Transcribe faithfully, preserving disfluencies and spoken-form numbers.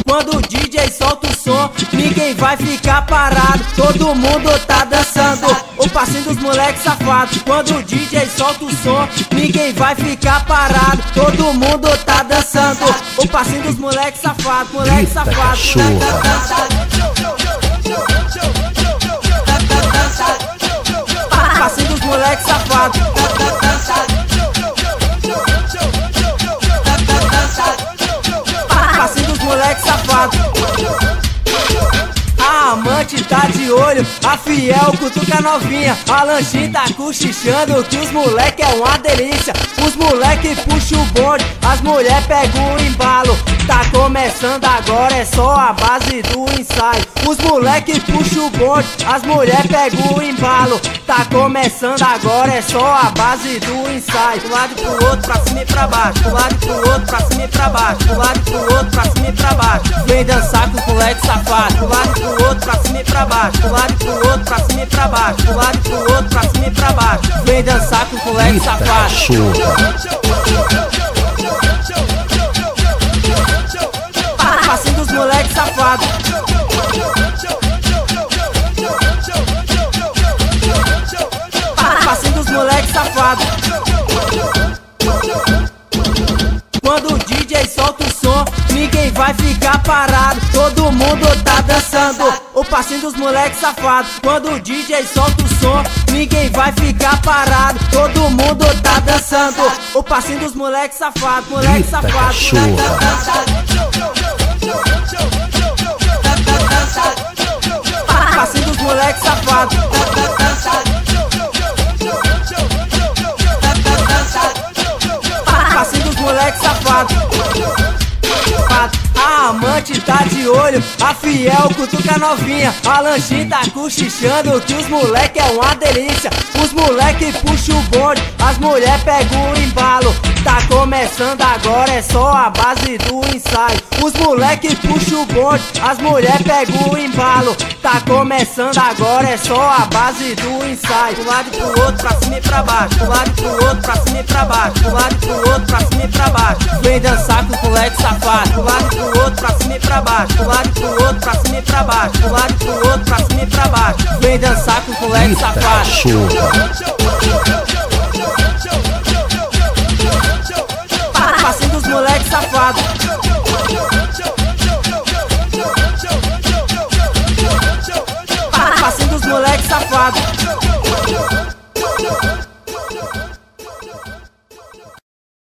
Quando o D J solta o som, ninguém vai ficar parado. Todo mundo tá dançando o passinho dos moleques safados. Quando o D J solta o som, ninguém vai ficar parado. Todo mundo tá dançando o passinho dos moleques safados. Moleque safado, passinho dos moleques safados. Passinho dos moleques safados. A amante tá de olho, a fiel cutuca novinha. A lanchinha tá cochichando que os moleque é uma delícia. Os moleque puxam o bonde, as mulher pegam o embalo. Tá começando agora, é só a base do ensaio. Os moleque puxam o bonde, as mulher pegam o embalo. Tá começando agora, é só a base do ensaio. Do lado pro outro, pra cima e pra baixo. Do lado pro outro, pra cima e pra baixo. Do lado pro outro, pra cima e pra baixo. Vem dançar com os moleque safado. Do lado pro outro, pra cima e pra baixo. Do lado pro outro, pra cima e pra baixo. Do lado pro outro, pra cima e pra baixo. Vem dançar com os moleque safado. Passinho dos moleques safados. Passinho dos moleques safados. Quando o D J solta o som, ninguém vai ficar parado. Todo mundo tá dançando o passinho dos moleques safados. Quando o D J solta o som, ninguém vai ficar parado. Todo mundo tá dançando o passinho dos moleques safados. Moleque safado, passinho dos moleques safados. Passinho dos moleques safados. A amante tá de olho, a fiel cutuca novinha. A lanchinha tá cochichando que os moleque é uma delícia. Os moleque puxam o bonde, as mulher pegam o embalo. Tá começando agora, é só a base do ensaio. Os moleque puxam o bonde, as mulher pegam o embalo. Tá começando agora, é só a base do ensaio. Do lado pro outro, pra cima e pra baixo. Do lado pro outro, pra cima e pra baixo. Do lado pro outro, pra cima e pra baixo. Vem dançar com os moleque safado. Do lado pro outro, pra cima e pra baixo. Do lado pro outro, pra cima e pra baixo. Do lado pro outro, pra cima e pra baixo. Vem dançar com os moleque safado. Passinho dos moleques safados.